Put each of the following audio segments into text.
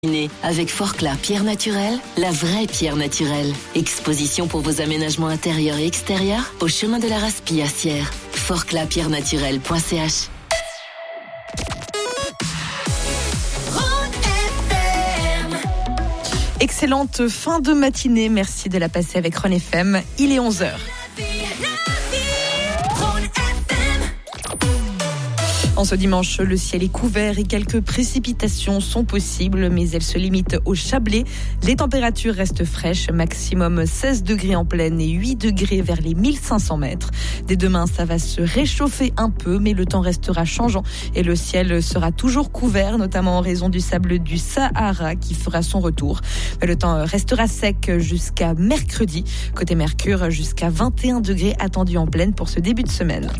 Avec Forclaz Pierre Naturelle, la vraie pierre naturelle. Exposition pour vos aménagements intérieurs et extérieurs au chemin de la Raspie à Sierre. forclazpierrenaturelle.ch. Excellente fin de matinée, merci de la passer avec Rhône FM. Il est 11h. En ce dimanche, le ciel est couvert et quelques précipitations sont possibles, mais elles se limitent au Chablais. Les températures restent fraîches, maximum 16 degrés en plaine et 8 degrés vers les 1500 mètres. Dès demain, ça va se réchauffer un peu, mais le temps restera changeant et le ciel sera toujours couvert, notamment en raison du sable du Sahara qui fera son retour. Le temps restera sec jusqu'à mercredi. Côté Mercure, jusqu'à 21 degrés attendus en plaine pour ce début de semaine.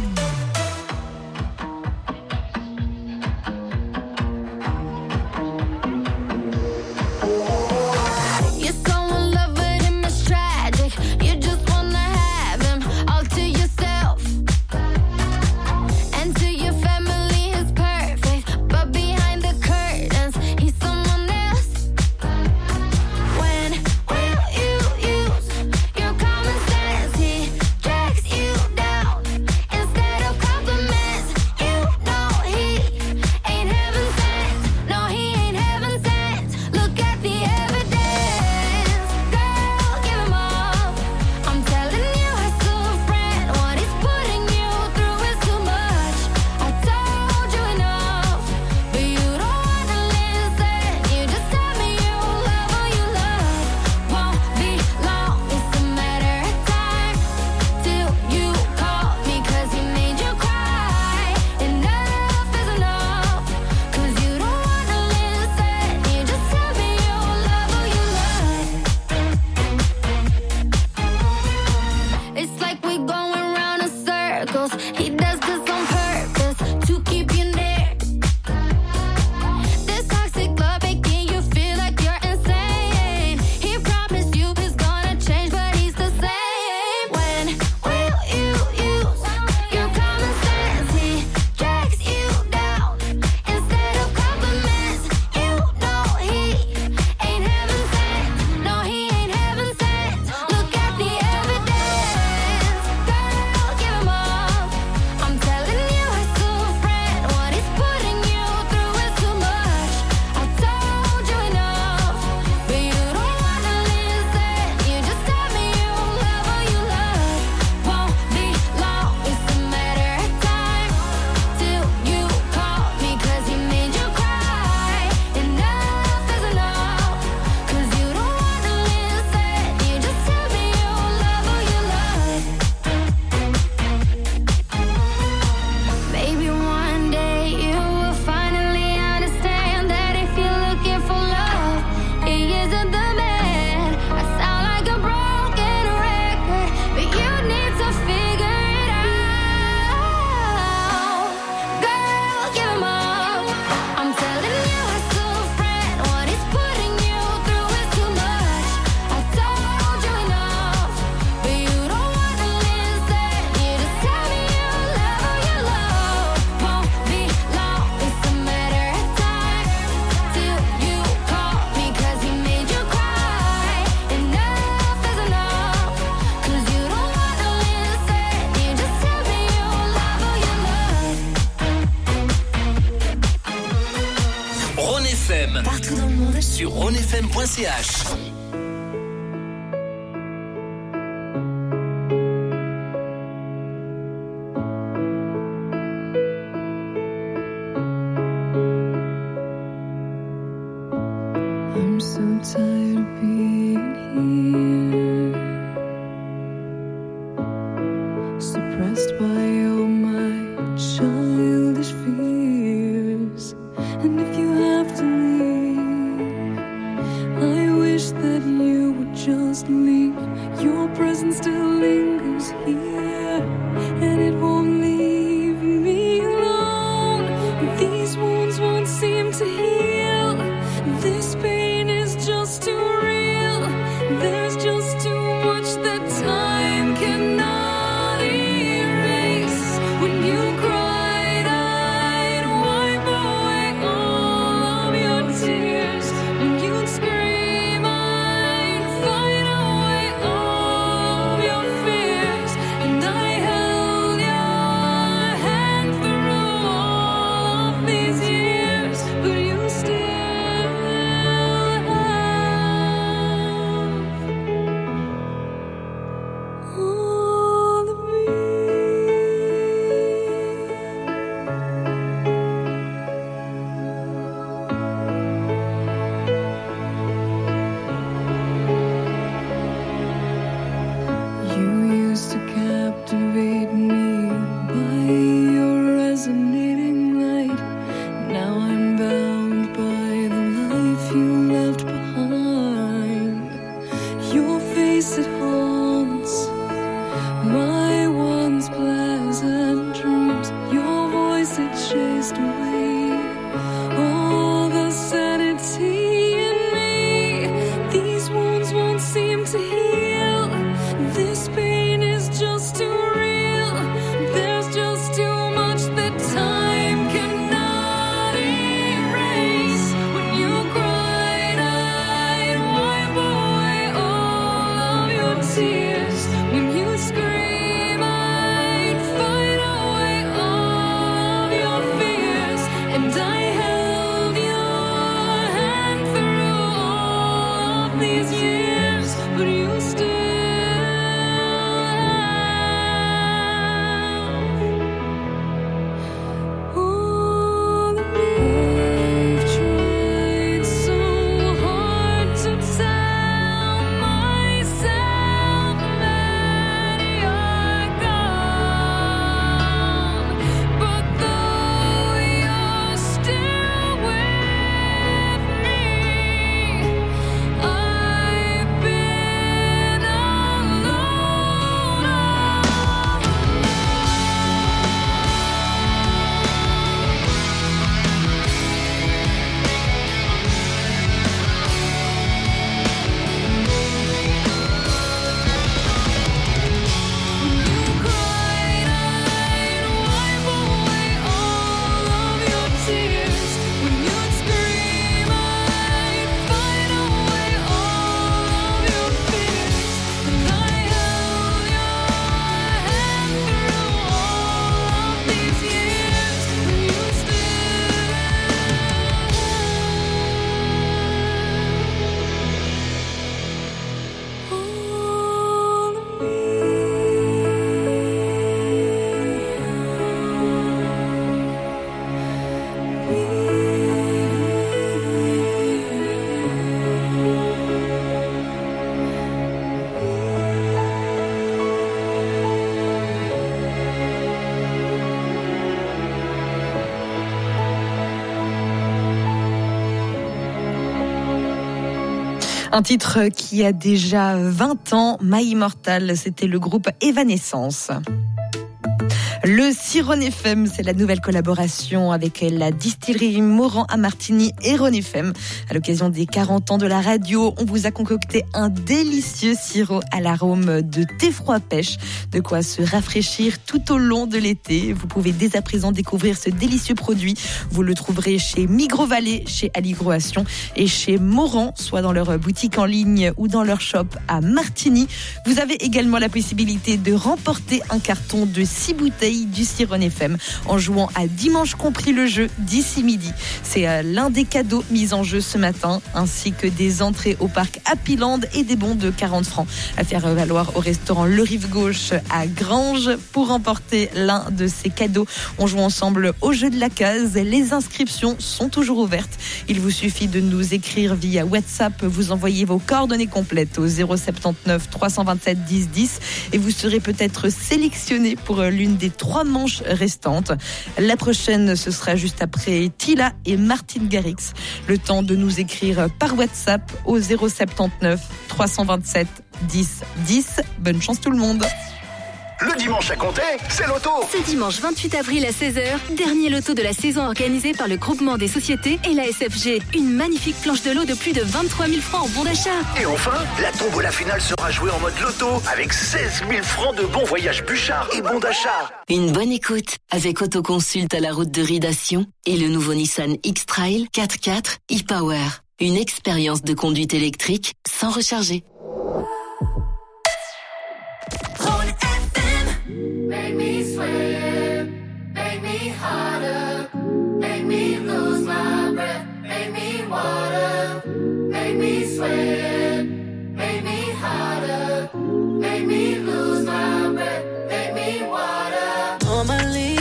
Partout dans le monde sur rhônefm.ch. I'm so tired of being here, suppressed by all my childish fears. And if you have to leave, I wish that you would just leave. Your presence still lingers here, and it won't leave me alone. These wounds won't seem to heal. This pain is just too real. There's just too much that time cannot erase. When you cried, I'd wipe away all of your tears. Un titre qui a déjà 20 ans, My Immortal, c'était le groupe Evanescence. Le Sirron FM, c'est la nouvelle collaboration avec la distillerie Morand à Martigny et Rhône FM. À l'occasion des 40 ans de la radio, on vous a concocté un délicieux sirop à l'arôme de thé froid pêche. De quoi se rafraîchir tout au long de l'été. Vous pouvez dès à présent découvrir ce délicieux produit. Vous le trouverez chez Migros Vallée, chez Aligroation et chez Morand, soit dans leur boutique en ligne ou dans leur shop à Martigny. Vous avez également la possibilité de remporter un carton de 6 bouteilles du Sirron FM en jouant à Dimanche compris le jeu d'ici midi. C'est l'un des cadeaux mis en jeu ce matin, ainsi que des entrées au parc Happyland et des bons de 40 francs à faire valoir au restaurant Le Rive Gauche à Granges. Pour remporter l'un de ces cadeaux, on joue ensemble au jeu de la case. Les inscriptions sont toujours ouvertes. Il vous suffit de nous écrire via WhatsApp. Vous envoyez vos coordonnées complètes au 079 327 10 10 et vous serez peut-être sélectionné pour l'une des 3 manches restantes. La prochaine, ce sera juste après Tila et Martine Garrix. Le temps de nous écrire par WhatsApp au 079 327 10 10. Bonne chance tout le monde. Le dimanche à compter, c'est loto. Ce dimanche 28 avril à 16h, dernier loto de la saison organisé par le groupement des sociétés et la SFG. Une magnifique planche de lot de plus de 23 000 francs en bon d'achat. Et enfin, la tombola finale sera jouée en mode loto avec 16 000 francs de bons voyages Bouchard et bons d'achat. Une bonne écoute avec Autoconsulte à la route de Ridation et le nouveau Nissan X-Trail 4x4 e-Power. Une expérience de conduite électrique sans recharger. Make me sweat, make me harder, make me lose my breath, make me water, make me sweat, make me harder, make me lose my breath, make me water. Normally,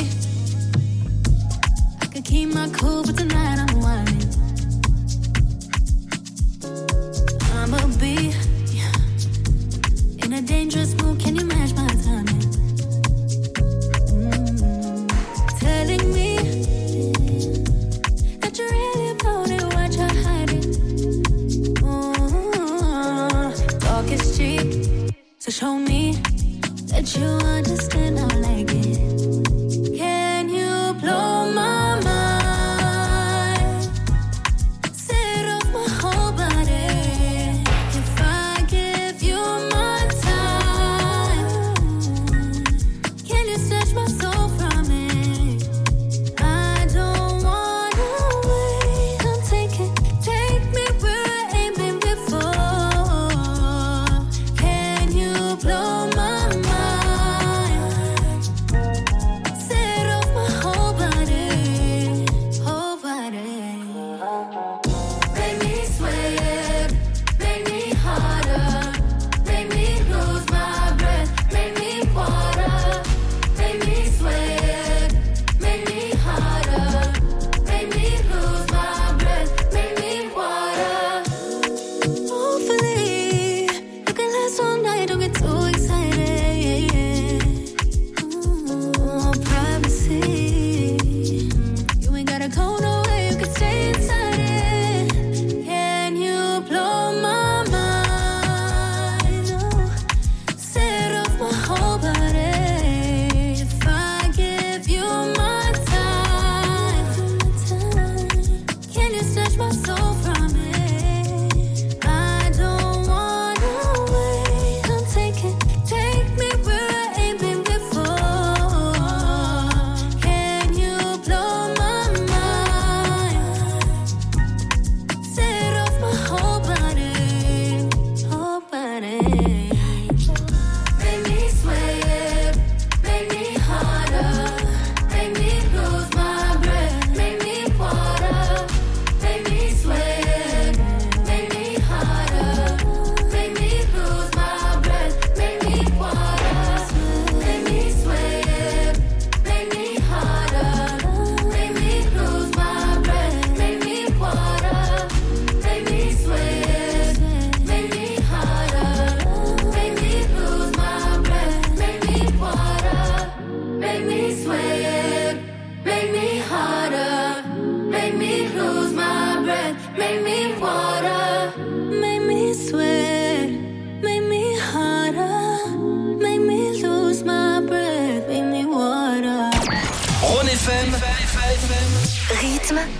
I could keep my cool, but tonight I'm whining. I'ma be in a dangerous mood. Can you match my timing? Telling me that you really about it, what you're hiding. Ooh.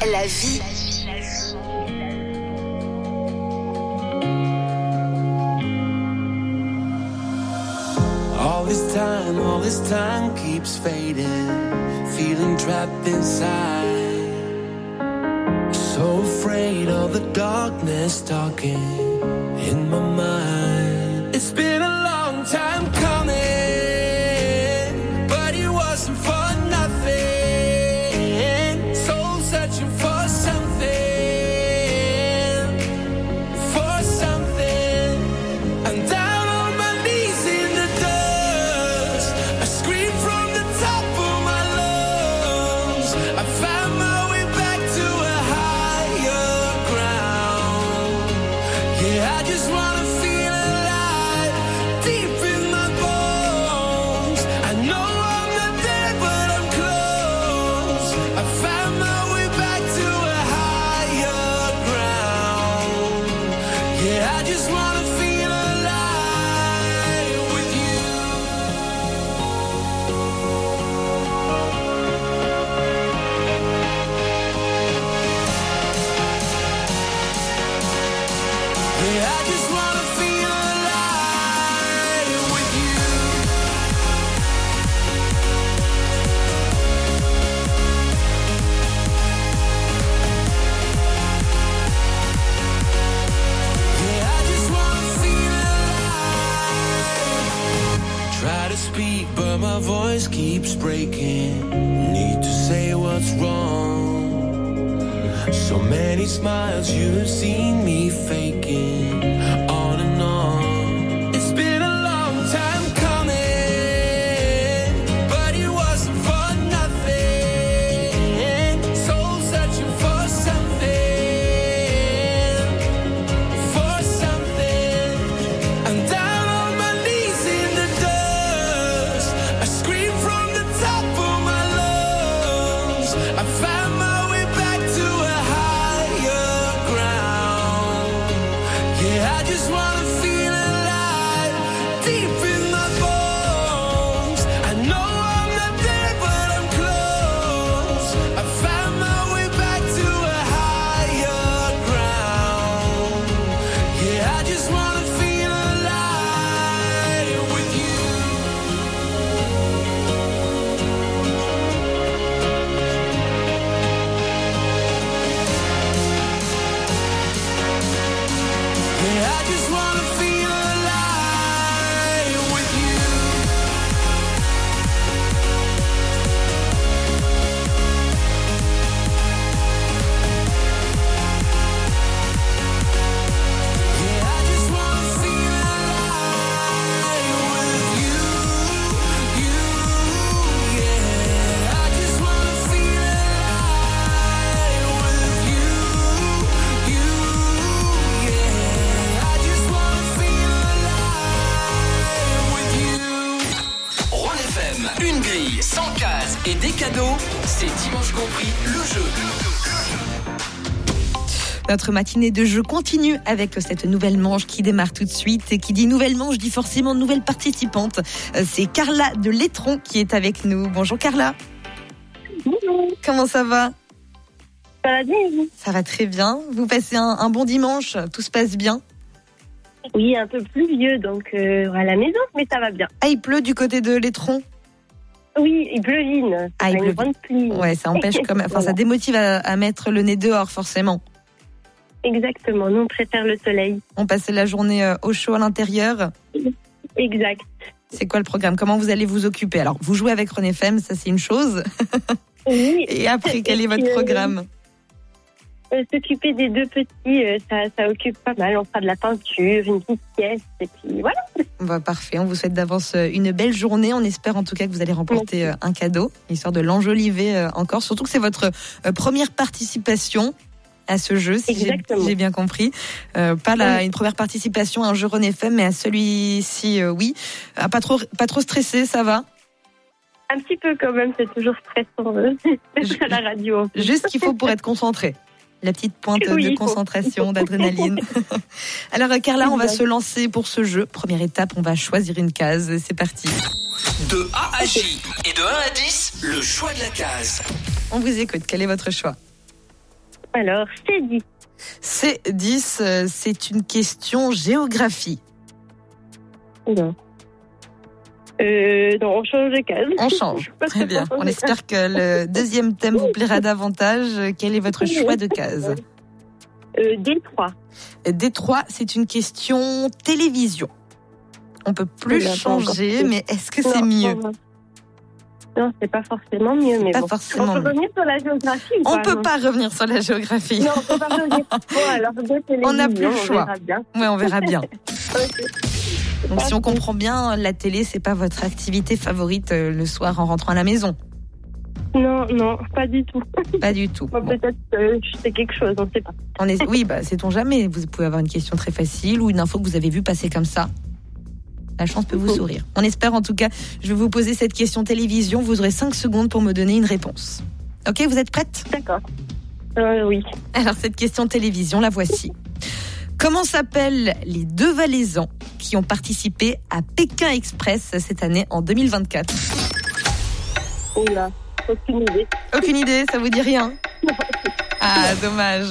la vie. All this time keeps fading, feeling trapped inside. So afraid of the darkness talking in my mind. It's been a long time coming, but it wasn't for nothing. Soul searching for something, for something. I'm down on my knees in the dust. I scream from the top of my lungs. I found my way back to a higher ground. Yeah, I just wanna feel alive, deep in my bones. I know I'm not there, but I'm close. I found my way back to a higher ground. Yeah, I just wanna feel alive with you. Yeah, I just wanna feel alive with you. Yeah, I just wanna feel alive. Try to speak, but my voice keeps breaking. Need to say what's wrong. So many smiles you've seen me faking, on and on. It's been a long time coming, but it wasn't for nothing. Soul searching for something. I'm down on my knees in the dust. I scream from the top of my lungs. I found my way back to a higher ground. Yeah, I just wanna feel alive, deep in my bones. I know I'm not there, but I'm close. I found my way back to a higher ground. Yeah, I just wanna feel alive with you. Yeah, I just wanna feel alive with you. Yeah, I just wanna feel alive with you. Yeah, I just wanna feel alive with you. Yeah, I just wanna feel alive with you. Rhône FM, une grille, 100 cases et des cadeaux. C'est dimanche compris, le jeu. Notre matinée de jeu continue avec cette nouvelle manche qui démarre tout de suite. Et qui dit nouvelle manche dit forcément nouvelle participante. C'est Carla de l'Étron qui est avec nous. Bonjour Carla. Bonjour, Comment ça va? ça va bien et vous? Ça va très bien. Vous passez un bon dimanche. Tout se passe bien. Oui, un peu pluvieux, donc à la maison, mais ça va bien. Ah, il pleut du côté de l'Étron. Oui, il pleuvine. Ah, il une pleuvine. grande pluie. Ouais, ça empêche quand même. Enfin, ça Voilà. démotive à mettre le nez dehors, forcément. Exactement, nous on préfère le soleil. On passait la journée au chaud à l'intérieur. Exact. C'est quoi le programme? Comment vous allez vous occuper? Alors, vous jouez avec Rhône FM, ça c'est une chose. Oui. Et après, quel est votre programme? S'occuper des deux petits, ça occupe pas mal. On fera de la peinture, une petite sieste, et puis voilà. Bah, parfait, on vous souhaite d'avance une belle journée. On espère en tout cas que vous allez remporter un cadeau, histoire de l'enjoliver encore. Surtout que c'est votre première participation à ce jeu, si j'ai bien compris. Pas une première participation à un jeu Rhône FM, mais à celui-ci, oui. Pas trop stressé, ça va? Un petit peu quand même, c'est toujours stressant d'être à la radio. Juste ce qu'il faut pour être concentré. La petite pointe de concentration, d'adrénaline. Alors Carla, on va se lancer pour ce jeu. Première étape, on va choisir une case. C'est parti. De A à J et de 1 à 10, le choix de la case. On vous écoute, quel est votre choix? Alors, c'est 10. C'est 10, c'est une question géographie. Non. Non, on change de case. On change. Très bien. On espère que le deuxième thème vous plaira davantage. Quel est votre choix de case? Détroit. Détroit, c'est une question télévision. On peut plus changer, mais est-ce que c'est mieux? Non, c'est pas forcément mieux, mais pas bon. forcément On peut mieux. revenir sur la géographie ou On pas, peut non pas revenir sur la géographie. Non, on peut pas revenir. Bon, alors, de télévision, On n'a plus le choix. On verra bien. Ouais, on verra bien. Ok. Donc si on comprend bien, la télé, c'est pas votre activité favorite le soir en rentrant à la maison? Non, non, pas du tout. Pas du tout. Bon, Bon. peut-être je sais quelque chose, on ne sait pas. Oui, sait-on jamais. Vous pouvez avoir une question très facile ou une info que vous avez vue passer comme ça. La chance peut vous sourire. On espère en tout cas. Je vais vous poser cette question télévision. Vous aurez 5 secondes pour me donner une réponse. Ok, vous êtes prête? D'accord. Oui. Alors cette question télévision, la voici. Comment s'appellent les 2 Valaisans qui ont participé à Pékin Express cette année en 2024? Oula, aucune idée. Aucune idée, ça vous dit rien? Ah, dommage.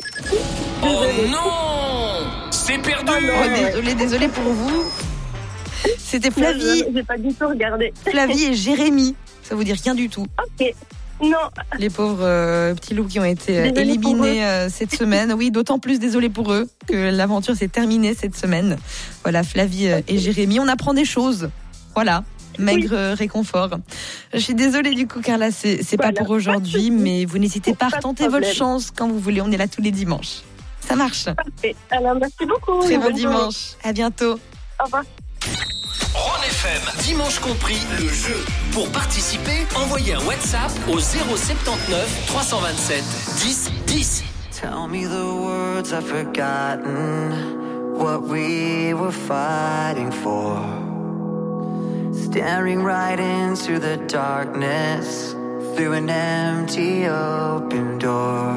Oh non! C'est perdu! Oh, désolé pour vous. C'était Flavie. J'ai pas du tout regardé. Flavie et Jérémy. Ça vous dit rien du tout? Ok. Non. Les pauvres petits loups qui ont été Désolée éliminés cette semaine. Oui, d'autant plus désolé pour eux que l'aventure s'est terminée cette semaine. Voilà, Flavie et Jérémy. On apprend des choses. Voilà. Maigre réconfort. Je suis désolée du coup, Carla, c'est pas pour aujourd'hui, mais vous n'hésitez pas à retenter votre chance quand vous voulez. On est là tous les dimanches. Ça marche. Parfait. Alors, merci beaucoup. Très bon Bonne journée. dimanche. À bientôt. Au revoir. Ron FM, dimanche compris, le jeu. Pour participer, envoyez un WhatsApp au 079 327 10 10. Tell me the words I've forgotten, what we were fighting for. Staring right into the darkness, through an empty open door.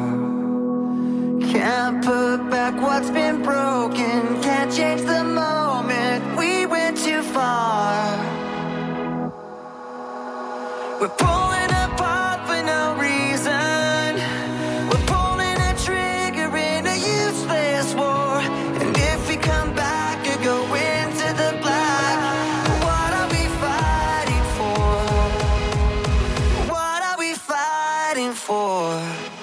Can't put back what's been broken, can't change the moment, we went too far. We're pulling apart for no reason, we're pulling a trigger in a useless war. And if we come back or go into the black, what are we fighting for? What are we fighting for?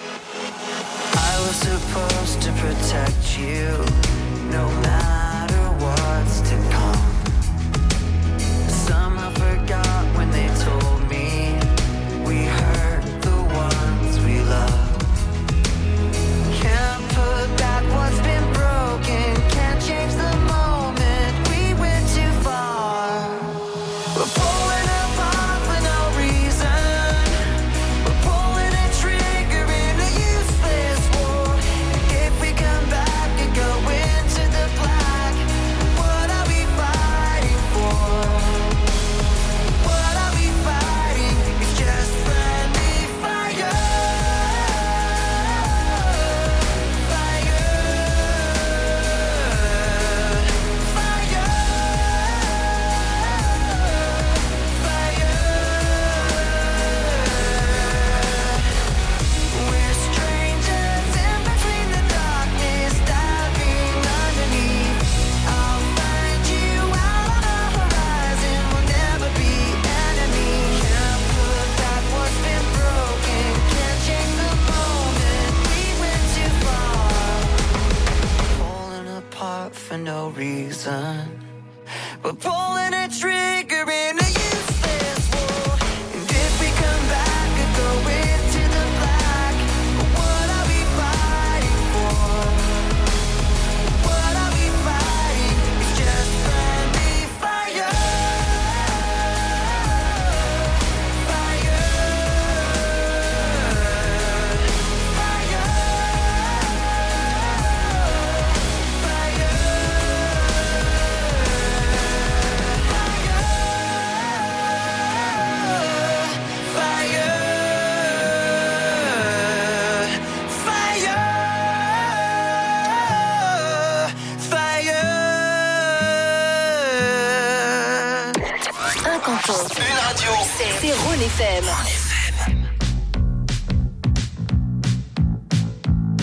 I was supposed to protect you, no matter what's to come. Somehow forgot when they told me we hurt the ones we love. Can't put back what's been broken, can't change the moment, we went too far. We're pulling apart for no reason, we're pulling a trigger in a useless war. And if we come back and go into the black, what are we fighting for? What are we fighting? It's just friendly fire. We're strangers in between the darkness, diving underneath. I'll find you out on the horizon, we'll never be enemies. Can't put back what's been broken, can't change the moment, we went too far. Falling apart for no reason, we're pulling a trigger in a useless war. And if we come back and go into the black, what are we fighting for? What are we fighting? It's just friendly fire. Fire. Un canton, Une radio. c'est Ron FM.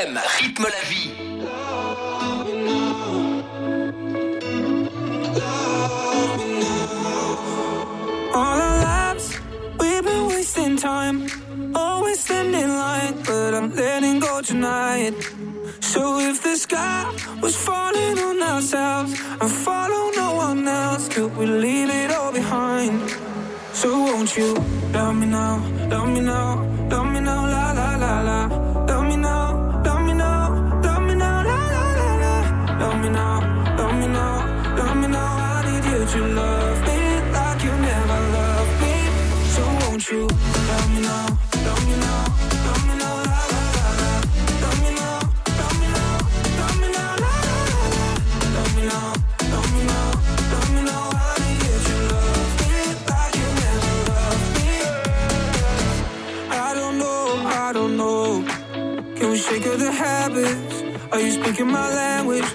FM, rythme la vie. All our lives, we've been wasting time. Always standing in line, but I'm letting go tonight. So if the sky was falling on ourselves and follow no one else, could we leave it all behind? So won't you love me now, love me now, love me now, la la la la. Love me now, love me now, love me now, la la la la. Love me now, love me now, love me now. I need you to love me like you never loved me. So won't you love me now, love me now, love me now, la la la la. Love me now, love me now, love me now, la la la la. Love me now, love me now, love me now. I need you to love me like you never loved me. I don't know. Can we shake of the habits? Are you speaking my language?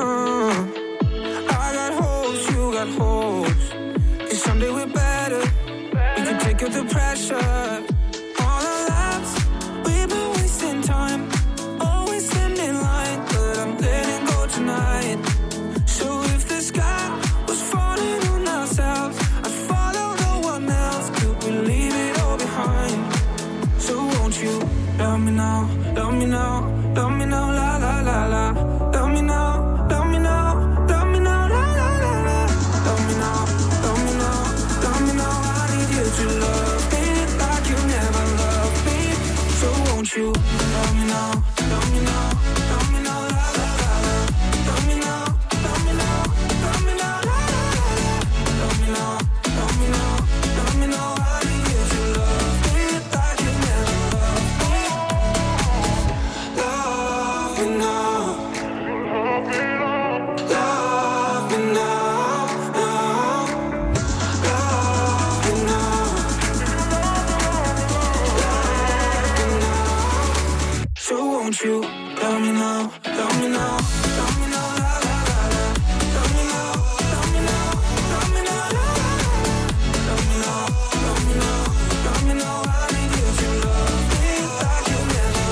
I got hopes, you got hopes. 'Cause someday we're better. We can take up the pressure. All our lives, we've been wasting time. Always standing in line, but I'm letting go tonight. So if the sky was falling on ourselves, I'd follow no one else. Could we leave it all behind? So won't you love me now, love me now, love me now, la la la la. Love me now, love me now, love me now, la la la la. Love me now, love me now, love me now. I need you to love me like you never loved me. So won't you love me now, love me now, love me now, la la la la. Love me now, love me now, love me now, la la la la. Love me now, love me now, love me now. I need you to love me like you never loved me. Love me now, love me now, love me now. So won't you love me now, love me now, love me now, la la la la. Love me now, love me now, love me now, la la la la. Love me now, love me now, love me now. I need you to love me like you never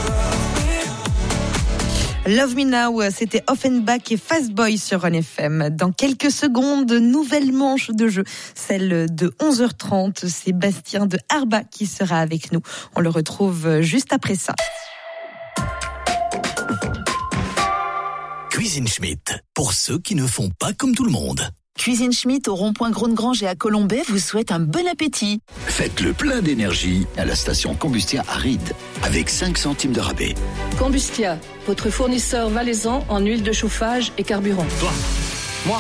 loved me. Love Me Now, c'était Offenbach et Fastboy sur Run FM. Dans quelques secondes, nouvelle manche de jeu, celle de 11h30. C'est Bastien de Arba qui sera avec nous. On le retrouve juste après ça. Cuisine Schmitt, pour ceux qui ne font pas comme tout le monde. Cuisine Schmitt au rond-point Grande-Grange et à Colombay vous souhaite un bon appétit. Faites le plein d'énergie à la station Combustia à Ried, avec 5 centimes de rabais. Combustia, votre fournisseur valaisan en huile de chauffage et carburant. Toi, moi.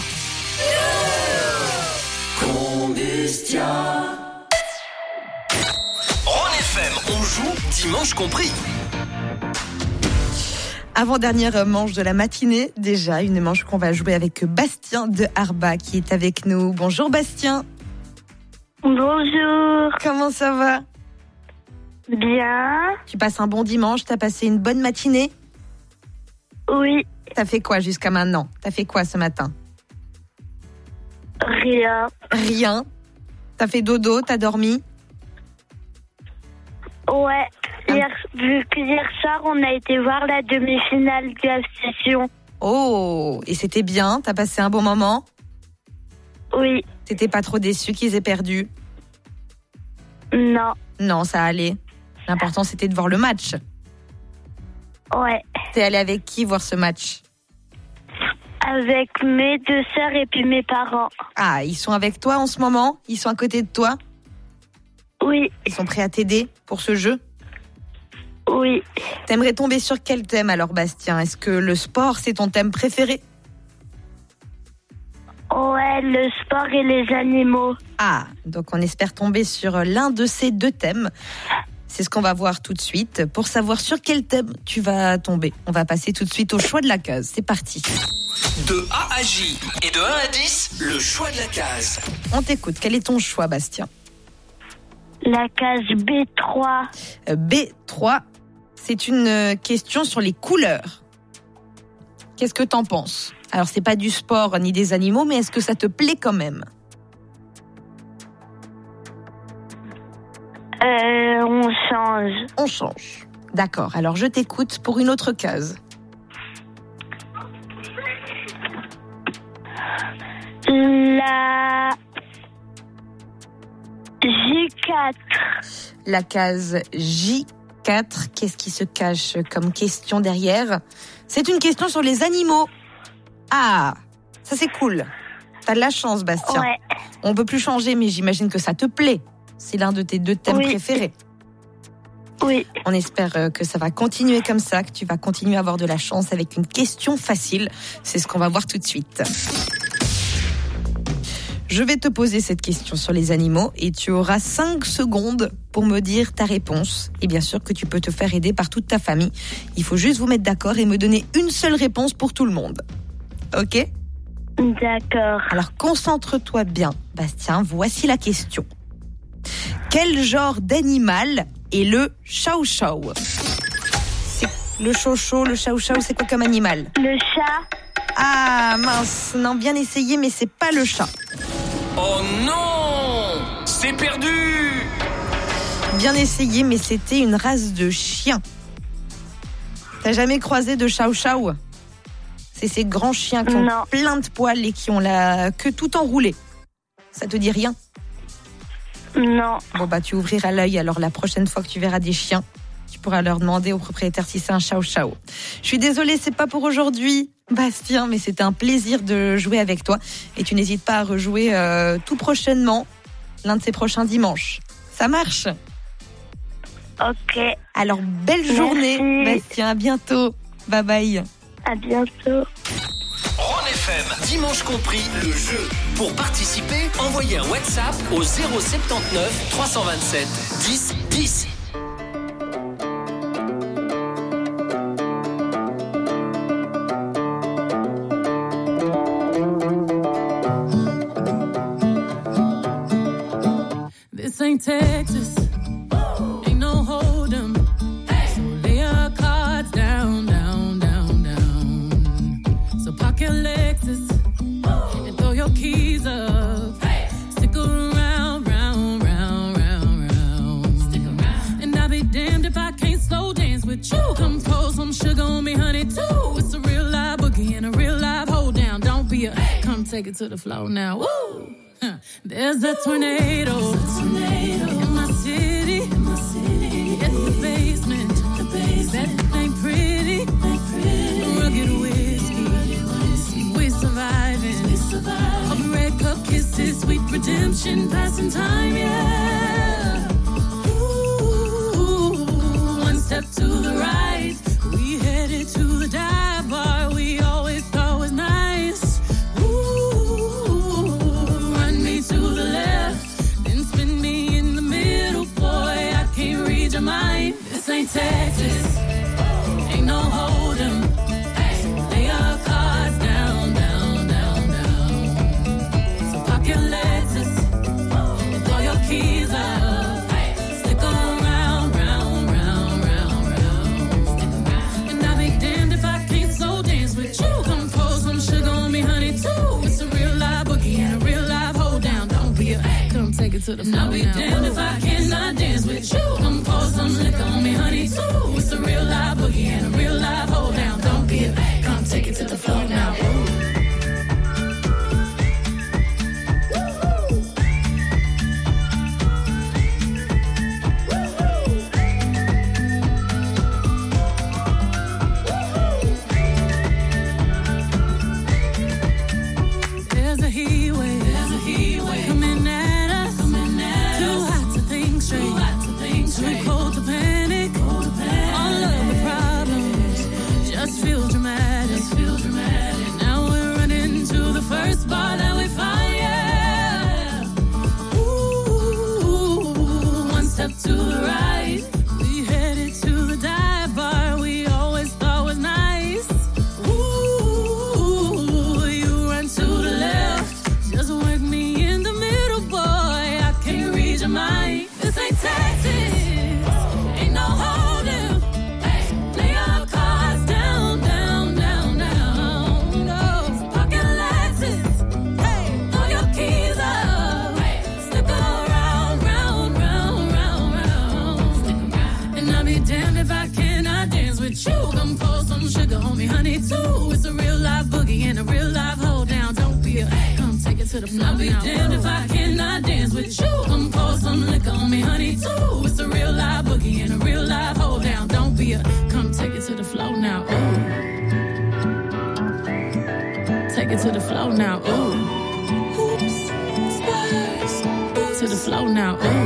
Combustia. Run FM, on joue dimanche compris. Avant-dernière manche de la matinée, déjà une manche qu'on va jouer avec Bastien de Arba qui est avec nous. Bonjour Bastien. Bonjour. Comment ça va? Bien. Tu passes un bon dimanche, t'as passé une bonne matinée? Oui. T'as fait quoi jusqu'à maintenant? T'as fait quoi ce matin? Rien. Rien. T'as fait dodo, t'as dormi? Ouais. Vu que hier soir, on a été voir la demi-finale de la session. Oh, et c'était bien? T'as passé un bon moment? Oui. T'étais pas trop déçu qu'ils aient perdu? Non. Non, ça allait. L'important, c'était de voir le match. Ouais. T'es allé avec qui voir ce match? Avec mes 2 sœurs et puis mes parents. Ah, ils sont avec toi en ce moment? Ils sont à côté de toi? Oui. Ils sont prêts à t'aider pour ce jeu? Oui. T'aimerais tomber sur quel thème alors, Bastien? Est-ce que le sport, c'est ton thème préféré? Ouais, le sport et les animaux. Ah, donc on espère tomber sur l'un de ces 2 thèmes. C'est ce qu'on va voir tout de suite. Pour savoir sur quel thème tu vas tomber, on va passer tout de suite au choix de la case. C'est parti. De A à J et de 1 à 10, le choix de la case. On t'écoute. Quel est ton choix, Bastien? La case B3. B3, c'est une question sur les couleurs. Qu'est-ce que t'en penses? Alors, c'est pas du sport ni des animaux, mais est-ce que ça te plaît quand même? On change. On change. D'accord, alors je t'écoute pour une autre case. La J4. La case J4, qu'est-ce qui se cache comme question derrière? C'est une question sur les animaux. Ah, ça c'est cool. T'as de la chance, Bastien. Ouais. On peut plus changer, mais j'imagine que ça te plaît. C'est l'un de tes 2 thèmes préférés. Oui. On espère que ça va continuer comme ça, que tu vas continuer à avoir de la chance avec une question facile. C'est ce qu'on va voir tout de suite. Je vais te poser cette question sur les animaux et tu auras 5 secondes pour me dire ta réponse. Et bien sûr que tu peux te faire aider par toute ta famille. Il faut juste vous mettre d'accord et me donner une seule réponse pour tout le monde. Ok ? D'accord. Alors concentre-toi bien, Bastien. Voici la question. Quel genre d'animal est le chow-chow? C'est le chow-chow, le chow-chow, c'est quoi comme animal? Le chat. Ah mince, non, bien essayé, mais c'est pas le chat. Oh non! C'est perdu! Bien essayé, mais c'était une race de chien. T'as jamais croisé de chow-chow? C'est ces grands chiens qui ont plein de poils et qui ont la queue tout enroulée. Ça te dit rien? Non. Bon bah tu ouvriras l'œil, alors la prochaine fois que tu verras des chiens, tu pourras leur demander au propriétaire si c'est un chow-chow. Je suis désolée, c'est pas pour aujourd'hui, Bastien, mais c'était un plaisir de jouer avec toi. Et tu n'hésites pas à rejouer tout prochainement, l'un de ces prochains dimanches. Ça marche? Ok. Alors belle journée, Bastien, à bientôt. Bye bye. À bientôt. Ron FM, dimanche compris, le jeu. Pour participer, envoyez un WhatsApp au 079 327 10 10. This ain't Texas, ain't no hold'em. So lay your cards down, down, down, down. So park your Lexus and throw your keys up. Stick around, round, round, round, round. Stick around. And I'll be damned if I can't slow dance with you. Come pour some sugar on me, honey, too. It's a real live boogie and a real live hold down. Don't be a come take it to the floor now. Woo! There's a tornado in my city, in the basement. That ain't pretty. Rugged whiskey, we surviving. All the red cup kisses, sweet redemption, passing time, yeah. Ooh, one step to the right, we headed to the dive bar we always thought was nice. To the left, then spin me in the middle, boy, I can't read your mind. This ain't Texas, ain't no hold'em. Lay your cards down, down, down, down. So park your Lexus and throw your keys up. Stick around, round, round, round, round. And I'll be damned if I can't slow dance with you. Come pour some sugar on me, honey, too. It's a real live boogie and a real live hold down. Don't be a come take it to the floor. I'll be damned if I cannot dance with you. Come pour some liquor on me, honey, too. It's a real live boogie and a real live hold down. Don't be a come take it to the floor now. There's a heat wave coming at us. Too hot to think straight, too cold to panic. All of the problems just feel dramatic. Now we're running to the first bar that we find, yeah. Ooh, one step to the right, we headed to the dive bar we always thought was nice. Ooh, you run to the left, just work me in the middle, boy, I can't read your mind. This ain't Texas, ain't no hold'em. Lay your cards down, down, down, down. No, park your Lexus, throw your keys up. Stick around, round, round, round, round. too. It's a real live boogie and a real live hold down. Don't be a come take it to the floor. I'll be damned if I cannot dance with you. Come pour some liquor on me, honey, too. It's a real live boogie and a real live hold down. Don't be a come take it to the floor now. Ooh. Take it to the floor now. Ooh. Oops. Spurs. To the floor now. Ooh.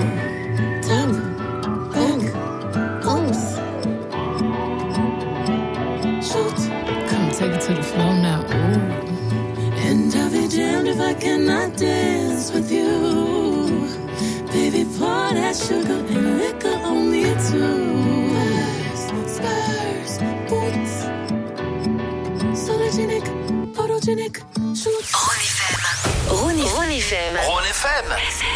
Take it to the floor now, ooh. And I'll be damned if I cannot dance with you. Baby, pour that sugar and liquor on me too. Spurs, boots, sologenic, photogenic, shoots. Rhône FM. Rhône FM.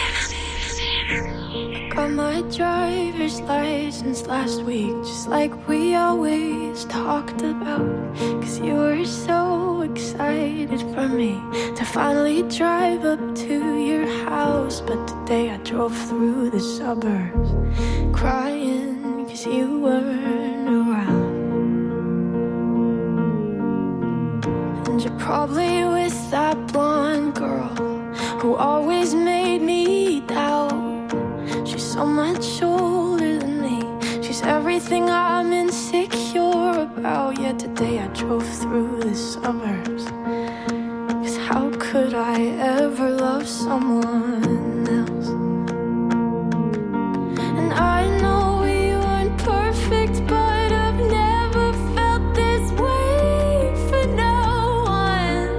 Got my driver's license last week, just like we always talked about. Cause you were so excited for me to finally drive up to your house. But today I drove through the suburbs crying cause you weren't around. And you're probably with that blonde girl who always made me doubt. She's so much older than me. She's everything I'm insecure about. Yet today I drove through the suburbs. Cause how could I ever love someone else? And I know we weren't perfect, but I've never felt this way for no one.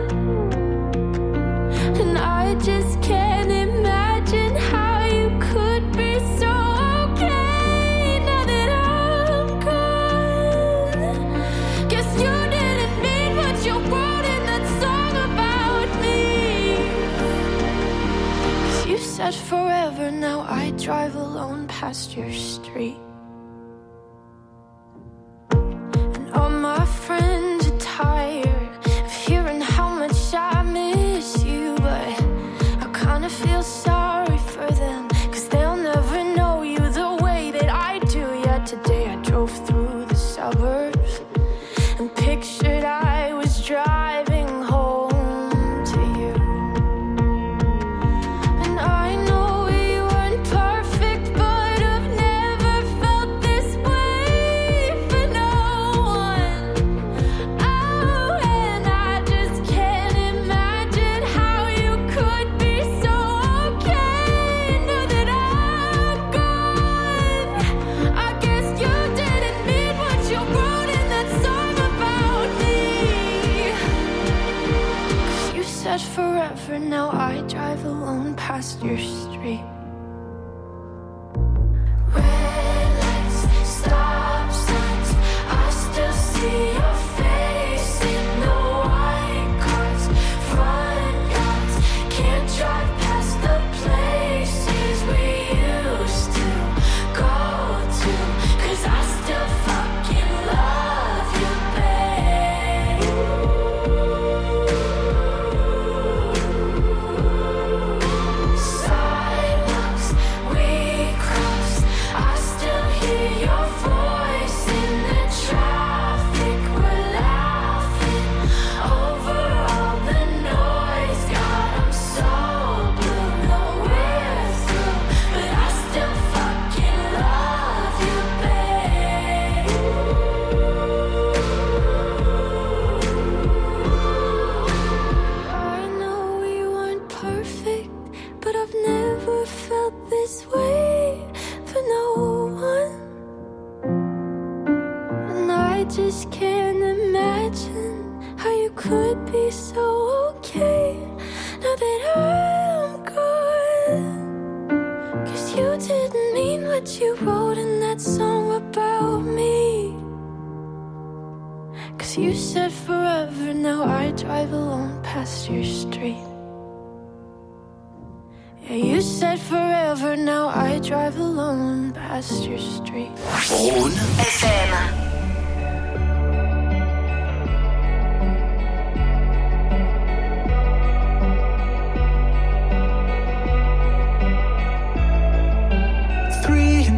And I just can't imagine how you could be so okay now that I'm gone. Guess you didn't mean what you wrote in that song about me. 'Cause you said forever, now I drive alone past your street. And all my friends are tired of hearing how much I miss you, but I kinda feel sorry for them, 'cause they'll never know you the way that I do. Yet today I drove through the suburbs and pictured I was driving home to you. And I know we weren't perfect, but I've never felt this way for no one. Oh, and I just can't imagine how you could be so okay now that I'm gone. I guess you didn't mean what you wrote in that song about me. 'Cause you said forever, now I drive alone past your street. Red lights, stop signs, I still see your face in the white cars, front yards. Can't drive past the places we used to go to, 'cause I still fucking love you, babe. Sidewalks we crossed, I still hear your voice in the traffic. We're laughing over all the noise. God, I'm so blue, no we're through, but I still fucking love you, babe. I know we weren't perfect, but I've never felt this way for no one. And I just can't imagine how you could be so okay now that I'm gone. 'Cause you didn't mean what you wrote in that song about me. 'Cause you said forever, now I drive alone past your street. Yeah, you said forever, now I drive alone past your street. Rhône FM.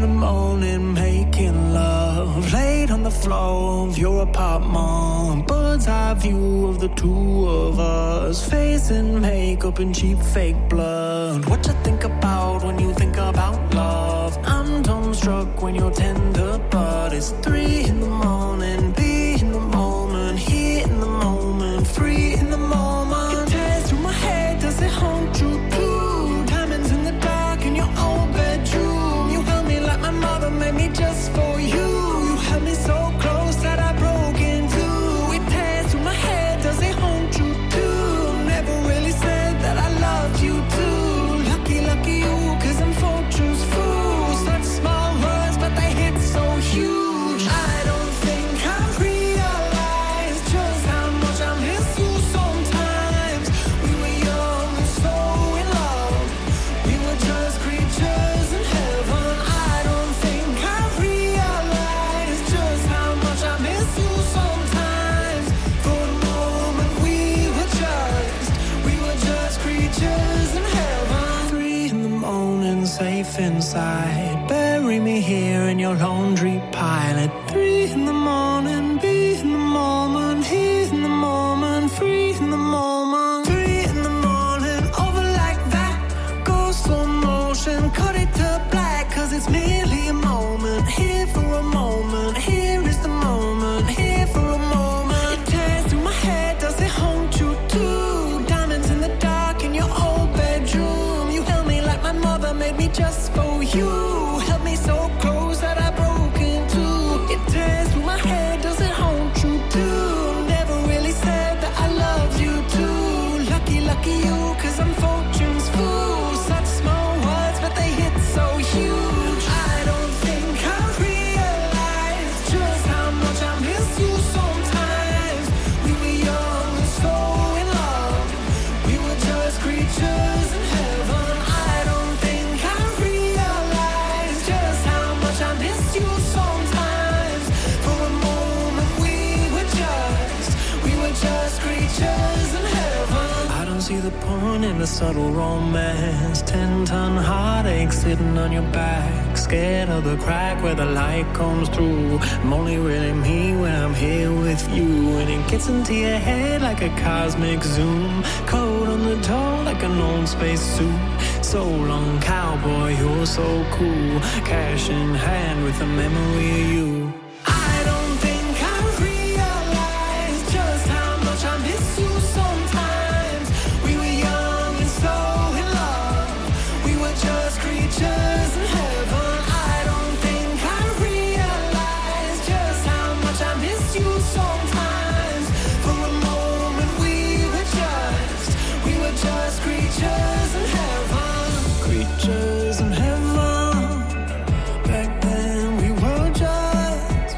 Making love, laid on the floor of your apartment, but bird's eye view of the two of us, face and makeup and cheap fake blood. What you think about when you think about love? I'm dumbstruck when you're tender, but it's 3 in the morning. Be in the moment, here in the moment, free in the moment. It tears through my head, does it haunt you too? Diamonds in the dark in your old bedroom. You held me like my mother made me just for you. You held me so close that I broke in two. It tears through my head, does it haunt you too? Never really said that I loved you too. Lucky, lucky you, 'cause I'm fortune's fool. Such small words, but they hit so huge. I don't think I realized just how much I miss you sometimes. We were young and so in love. We were just creatures in heaven. I don't think I realized just how much I miss you sometimes. For a moment we were just creatures in heaven. 3 in the morning, safe inside. Bury me here in your laundry pile. At 3 in the morning, be in the moment, here in the moment, free in the moment. 3 in the morning, over like that. Go slow motion, cut it to black, 'cause it's merely a moment. Here for a moment, here is the moment, here for a moment. It tears through my head, does it haunt you too? Diamonds in the dark in your old bedroom. You held me like my mother made me just for you. Held me so close that I broke in two. It tears through my head, does it haunt you too? Never really said that I loved you too. Lucky, lucky you, 'cause I'm fortune's fool. Such small words, but they hit so huge. I don't think I realized just how much I miss you sometimes. We were young and so in love. We were just creatures in heaven. I don't think I realized just how much I miss you sometimes. For a moment we were just creatures in heaven. I don't see the point in the subtle romance. 10-ton heartache sitting on your back, scared of the crack where the light comes through. I'm only really me when I'm here with you, and it gets into your head like a cosmic zoom. Cold on the door like an old space suit. So long, cowboy, you're so cool. Cash in hand with a memory of you. I don't think I realized just how much I miss you sometimes. We were young and so in love. We were just creatures in heaven. I don't think I realized just how much I miss you sometimes. For a moment we were just creatures in heaven. Creatures in heaven. Back then we were just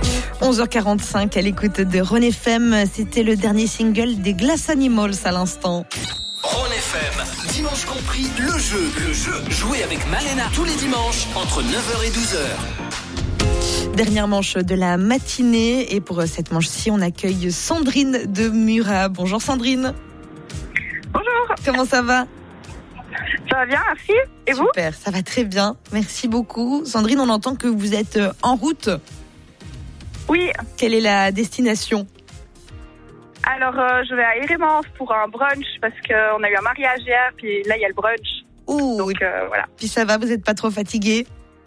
11h45 à l'écoute de Rhône FM. C'était le dernier single des Glass Animals à l'instant. Rhône FM, dimanche compris, le jeu. Jouez avec Malena tous les dimanches entre 9h et 12h. Dernière manche de la matinée. Et pour cette manche-ci, on accueille Sandrine de Murat. Bonjour Sandrine. Bonjour. Comment ça va ? Ça va bien, merci. Et vous ? Super, ça va très bien. Merci beaucoup. Sandrine, on entend que vous êtes en route. Oui. Quelle est la destination ? Alors, je vais à Hérémence pour un brunch parce qu'on a eu un mariage hier, puis là, il y a le brunch. Ouh, donc, voilà. Puis ça va, vous n'êtes pas trop fatigué ?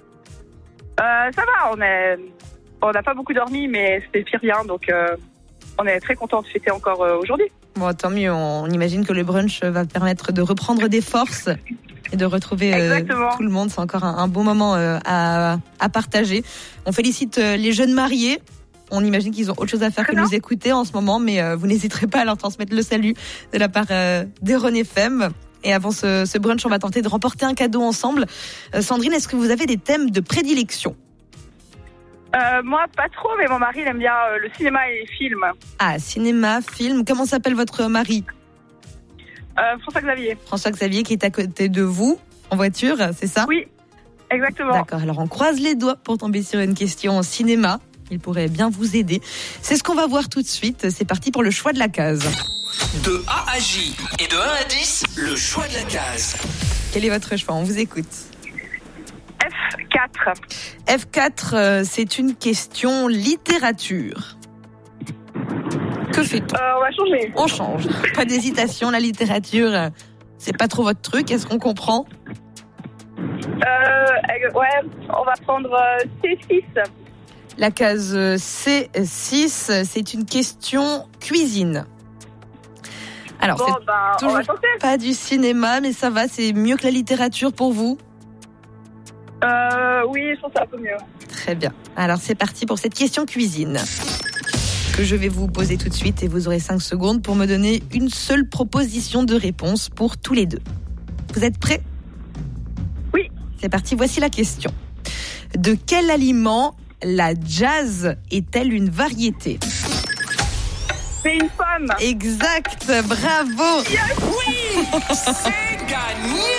Ça va, on n'a pas beaucoup dormi, mais c'était pire bien, donc on est très contents de fêter encore aujourd'hui. Bon, tant mieux, on imagine que le brunch va permettre de reprendre des forces et de retrouver tout le monde. C'est encore un beau moment à partager. On félicite les jeunes mariés. On imagine qu'ils ont autre chose à faire que nous écouter en ce moment, mais vous n'hésiterez pas à leur transmettre le salut de la part des Rhône FM. Et avant ce brunch, on va tenter de remporter un cadeau ensemble. Sandrine, est-ce que vous avez des thèmes de prédilection ? Moi, pas trop, mais mon mari, il aime bien le cinéma et les films. Ah, cinéma, film. Comment s'appelle votre mari ? François-Xavier. François-Xavier qui est à côté de vous, en voiture, c'est ça ? Oui, exactement. D'accord, alors on croise les doigts pour tomber sur une question en cinéma. Il pourrait bien vous aider. C'est ce qu'on va voir tout de suite. C'est parti pour le choix de la case. De A à J et de 1 à 10, le choix de la case. Quel est votre choix ? On vous écoute. F4. F4, c'est une question littérature. Que fait-on? On va changer. On change. Pas d'hésitation, la littérature, c'est pas trop votre truc. Est-ce qu'on comprend? Ouais, on va prendre C6. La case C6, c'est une question cuisine. Alors, Bon, c'est on toujours va tenter. pas du cinéma, mais ça va, c'est mieux que la littérature pour vous? Oui, je pense que c'est un peu mieux. Très bien. Alors, c'est parti pour cette question cuisine que je vais vous poser tout de suite et vous aurez 5 secondes pour me donner une seule proposition de réponse pour tous les deux. Vous êtes prêts? Oui. C'est parti, voici la question. De quel aliment la jazz est-elle une variété? C'est une pomme. Exact, bravo. Yes. Oui, c'est gagné.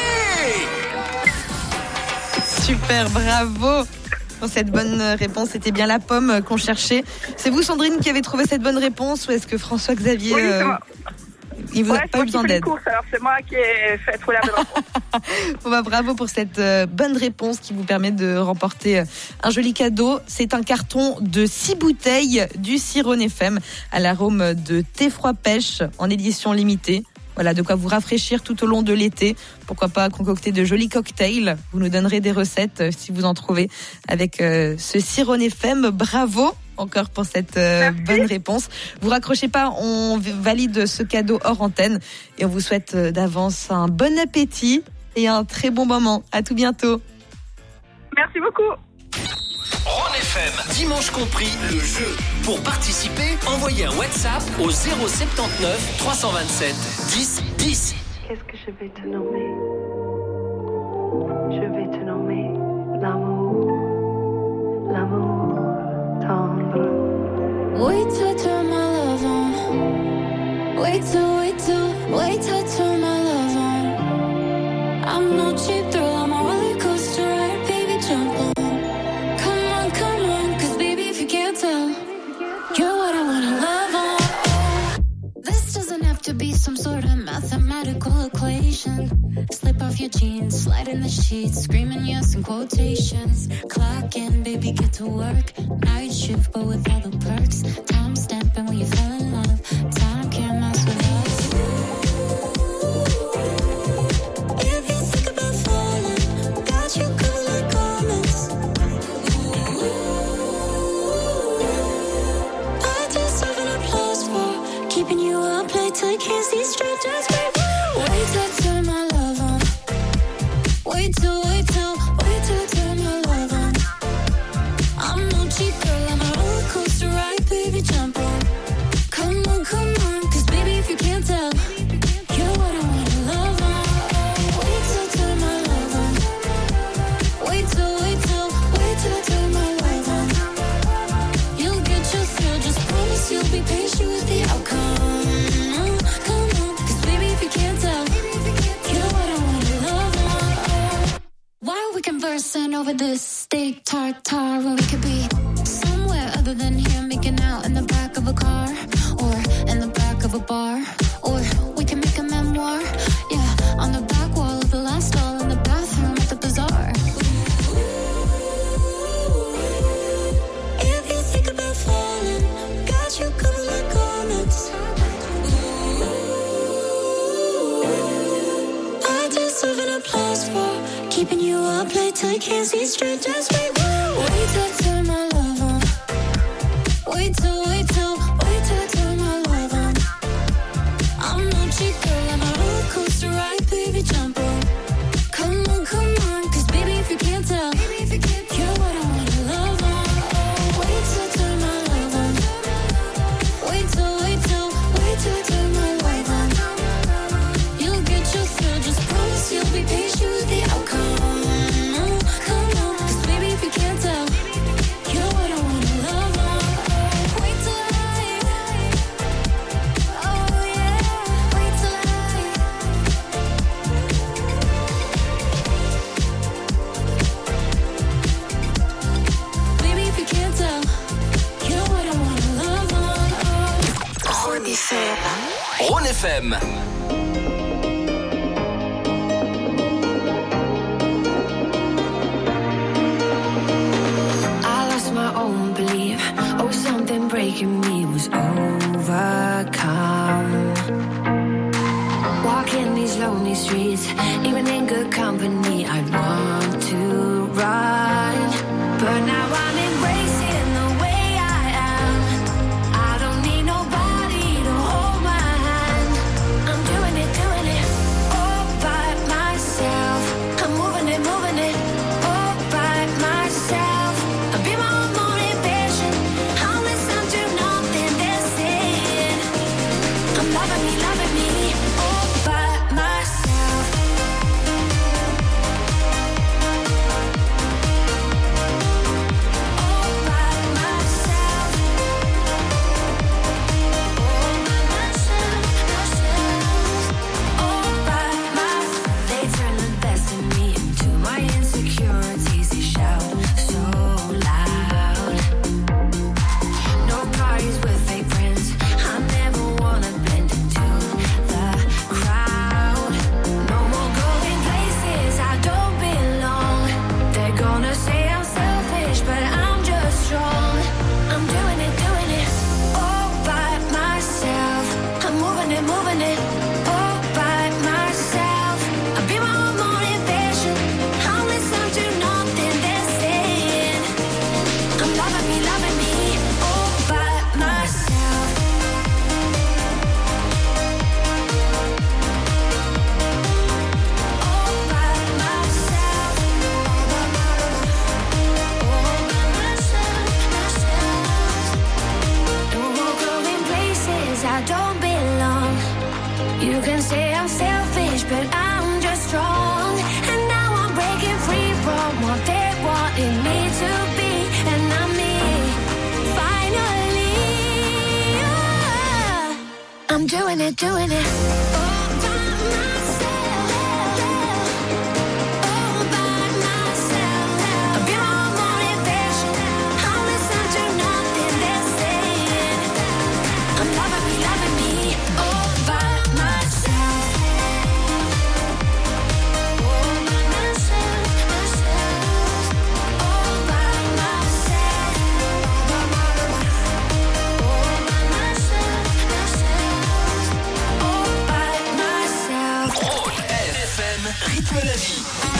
Super, bravo. Pour cette bonne réponse, c'était bien la pomme qu'on cherchait. C'est vous, Sandrine, qui avez trouvé cette bonne réponse ou est-ce que François-Xavier... Oui, c'est moi. Il vous a pas eu besoin d'aide. Alors c'est moi qui ai fait trouver la bonne réponse. Bon, bravo pour cette bonne réponse qui vous permet de remporter un joli cadeau. C'est un carton de 6 bouteilles du Ciron FM à l'arôme de thé froid pêche en édition limitée. Voilà, de quoi vous rafraîchir tout au long de l'été. Pourquoi pas concocter de jolis cocktails. Vous nous donnerez des recettes si vous en trouvez avec ce Ciron FM. Bravo encore pour cette bonne réponse. Vous raccrochez pas, on valide ce cadeau hors antenne et on vous souhaite d'avance un bon appétit et un très bon moment. À tout bientôt. Merci beaucoup. Ron FM, dimanche compris, le jeu. Pour participer, envoyez un WhatsApp au 079 327 10 10. Qu'est-ce que je vais te nommer? Je vais te nommer l'amour, l'amour tendre. Wait till I turn my love on. Wait till I turn my love on. I'm no cheap thrill, I'm a roller coaster ride, baby, jump on. Come on, 'cause baby, if you can't tell, you're what I wanna love on. This doesn't have to be some sort of mathematical equation. Slip off your jeans, slide in the sheets, screaming yes in quotations. Clock in, baby, get to work. Night shift, but with all the perks. Time stamping when you fell in love. Time can't mess with us. If you think about falling, got you covered like garments. I deserve an applause for keeping you up late till you can't see straight. Just wait till I turn my love on. Wait till I turn my love on. I'm no cheap girl, I'm a roller coaster ride, baby, jump on. Come on, 'cause baby, if you can't tell, you're what I wanna love on. Wait till I turn my love on. Wait till I turn my love on. You'll get your thrill, just promise you'll be patient with the outcome. Come on, 'cause baby, if you can't tell, you're what I wanna love on. Why are we conversing over this steak tartare when we could be somewhere other than here, making out in the back of a car or in the back of a bar, or we can make a memoir, yeah, on the back wall of the last stall in the bathroom at the bazaar. If you think about falling, got you covered like garments. I deserve an applause for keeping you up late till you can't see straight. Just wait till I turn my love on. Wait till I turn my love on. I'm no cheap girl, I'm a roller coaster ride, baby, jump on. Come on, 'cause baby, if you can't tell, you're what I wanna love on. Wait till I turn my love on. Wait till I turn my love on. You'll get your thrill, just promise you'll be patient with the outcome. Come on, 'cause baby, if you can't tell, you're what I wanna love on. Wait till oh yeah, wait till baby, if you can't tell, you're what I wanna love on. Ron FM. Ron FM. I lost my own belief. Oh, something breaking me was over. streets. Even in good company, I'd want to run. But now I'm embracing the way I am. I don't need nobody to hold my hand. I'm doing it all by myself. I'm moving it all by myself. I'll be my own motivation. I'll listen to nothing they're saying. I'm loving me all by myself. All by myself. All by myself. They turn the best in me into my insecurities. They shout so loud. No parties with fake friends. I never wanna blend into the crowd. No more going places I don't belong. They're gonna say I'm selfish, but I'm just strong. I'm doing it all by myself. I'm moving it all by myself. I'll be my own motivation. I'll listen to nothing they're saying. I'm loving me all by myself. All by myself. No more going places I don't belong. You can say I'm selfish, but I'm just strong. And now I'm breaking free from what they wanted me to be. And I'm me, finally. I'm doing it all by myself. All by myself. I'll be my own motivation. I'll listen to nothing they're saying. I'm loving me all by myself. All by myself. All by myself. All by myself. All by myself. FM, rythme la vie.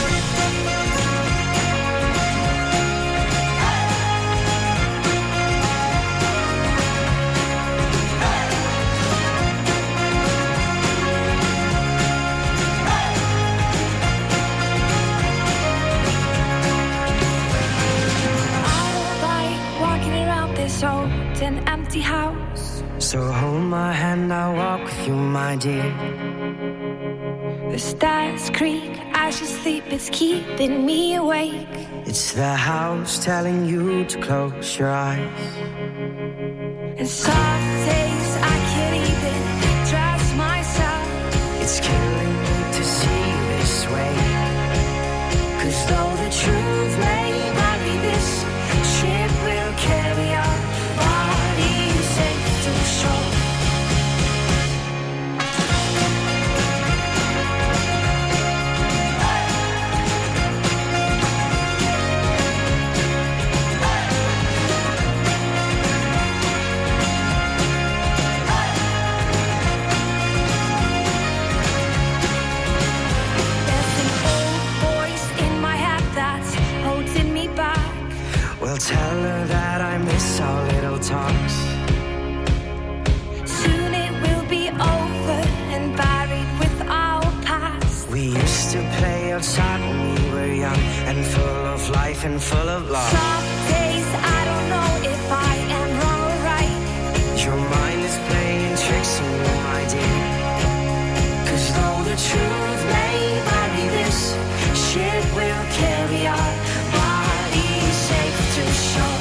Walking around this old and empty house. So hold my hand, I'll walk with you, my dear. The stars creak as you sleep, it's keeping me awake. It's the house telling you to close your eyes. And some days I can't even trust myself. It's killing me to see you this way. 'Cause though the truth may vary, this ship will carry our bodies safe to shore. Well, tell her that I miss our little talks. Soon it will be over and buried with our past. We used to play outside when we were young and full of life and full of love. Some days I don't know if I am wrong or right. Your mind is playing tricks on you, my dear. 'Cause though the truth may vary, this ship will carry our bodies safe to shore.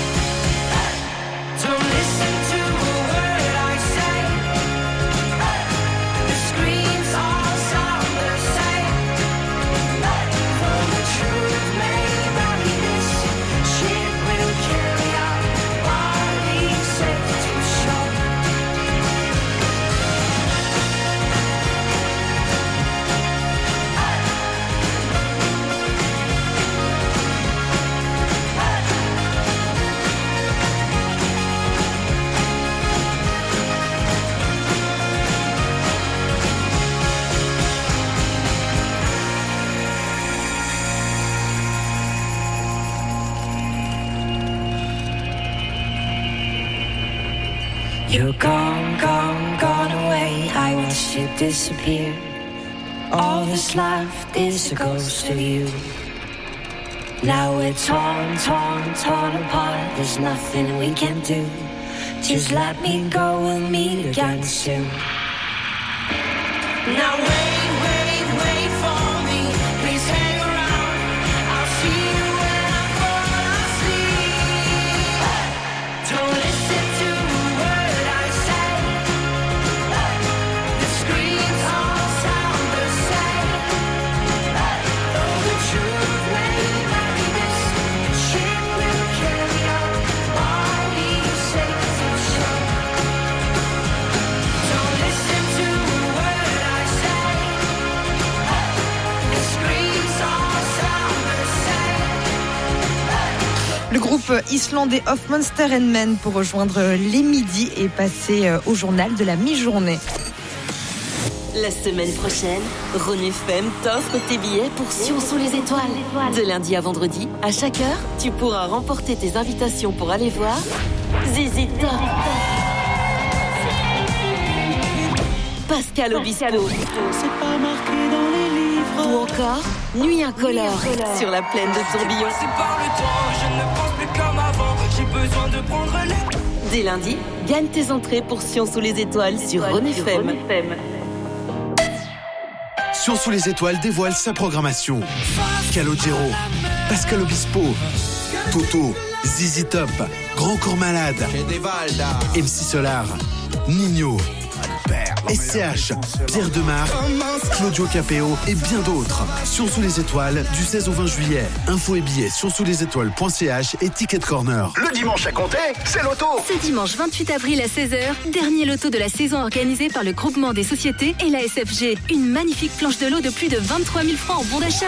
Don't listen to a word I say. The screams all sound the same. Though the truth may vary, this ship You're gone, gone, gone away. I watched you disappear. All that's left is a ghost of you. Now we're torn, torn, torn apart. There's nothing we can do. Just let me go, we'll meet again soon. Now wait, wait, wait for me. Please hang around. I'll see you when I fall asleep. Don't listen to a word I say. The screams all sound the same. Though the truth may vary, this ship will carry on. I'll be safe to shore. Don't listen to a word I say. The screams all sound the same. Le groupe islandais Of Monster and Men pour rejoindre les midis et passer au journal de la mi-journée. La semaine prochaine, Rhône FM t'offre tes billets pour Sion sous les étoiles. De lundi à vendredi, à chaque heure, tu pourras remporter tes invitations pour aller voir ZZ Top, Pascal Obispo, ou encore Nuit incolore sur la plaine de Tourbillon. Dès lundi, gagne tes entrées pour Sion sous les étoiles sur Rhône FM. Sion sous les étoiles dévoile sa programmation. Calogero, Pascal Obispo, Toto, ZZ Top, Grand Corps Malade, MC Solar, Nino, SCH, Pierre Demar, Claudio Capéo et bien d'autres. Sion sous les étoiles du 16 au 20 juillet. Infos et billets sionsouslesétoiles.ch et Ticket Corner. Le dimanche à compter, c'est loto. Ce dimanche 28 avril à 16h, dernier loto de la saison organisé par le groupement des sociétés et la SFG. Une magnifique planche de lot de plus de 23 000 francs en bon d'achat.